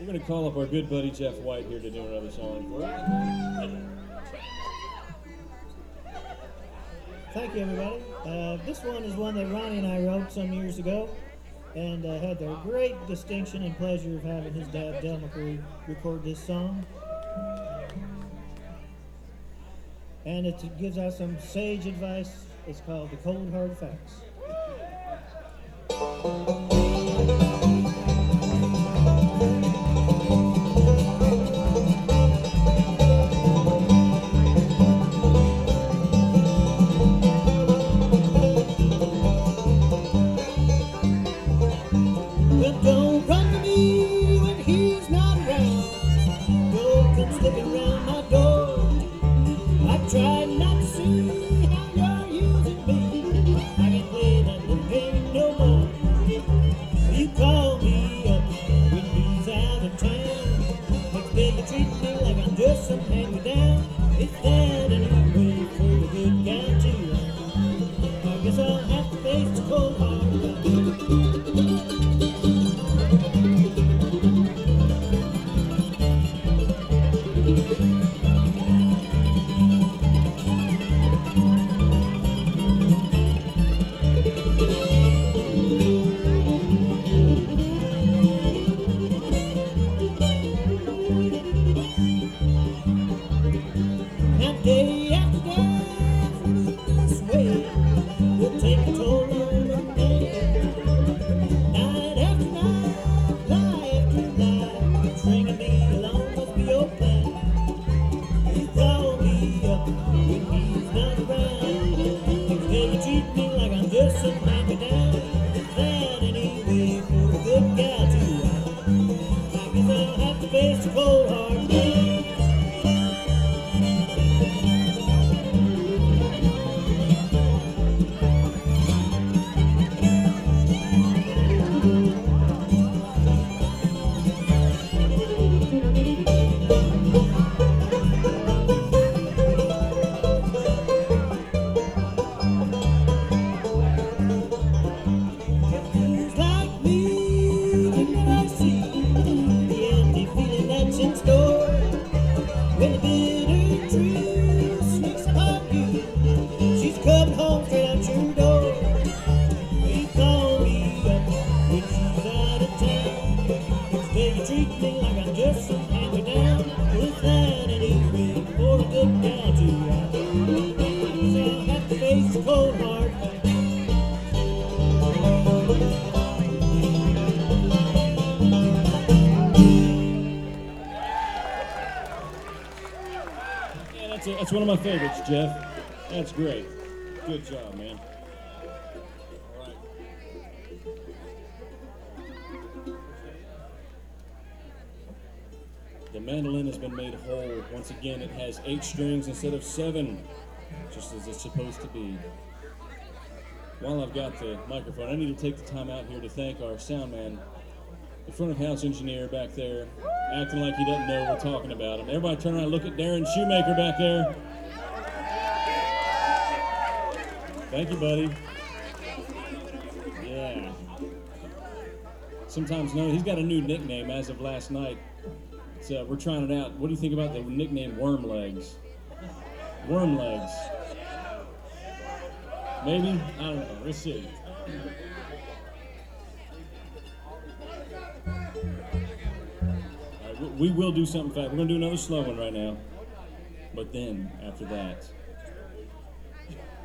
We're going to call up our good buddy Jeff White here to do another song for us. Thank you, everybody. This one is one that Ronnie and I wrote some years ago, and had the great distinction and pleasure of having his dad, Del McCree, record this song. And it gives out some sage advice. It's called The Cold Hard Facts. But don't run to me when he's not around. Don't come slipping round my door. I tried not to see how you're using me. I can't play that little game no more. You call me up when he's out of town. Next day you treat me like I'm just some hand-me-down. Is that any way for a good guy to run? I guess I'll have to face the cold hard reality. Now day after day, this way will take a toll on my day. Night after night, lie after lie, stringing me along must be your plan. You call me up when he's not around. Next day you treat me like I'm just some hand-me-down. Is that any way for a good guy to ride? I guess I'll have to face the cold hard day. Who's like me when I see the empty feeling that's in store? When the bitter truth sneaks upon you, she's coming home straight out your door. You call me up when she's out of town. Next day you treat me like I'm just some hand-me-down. Is that any way for a good guy to ride? So I'll have to face the cold hard facts. Yeah, that's one of my favorites, Jeff. That's great. Good job, man. All right. The mandolin has been made whole. Once again, it has 8 strings instead of 7, just as it's supposed to be. While I've got the microphone, I need to take the time out here to thank our sound man, the front of house engineer back there, acting like he doesn't know we're talking about him. Everybody turn around and look at Darren Shoemaker back there. Thank you, buddy. Yeah. Sometimes, no, he's got a new nickname as of last night. So we're trying it out. What do you think about the nickname Worm Legs? Worm Legs. Maybe? I don't know. Let's see. All right, we will do something fast. We're going to do another slow one right now. But then, after that,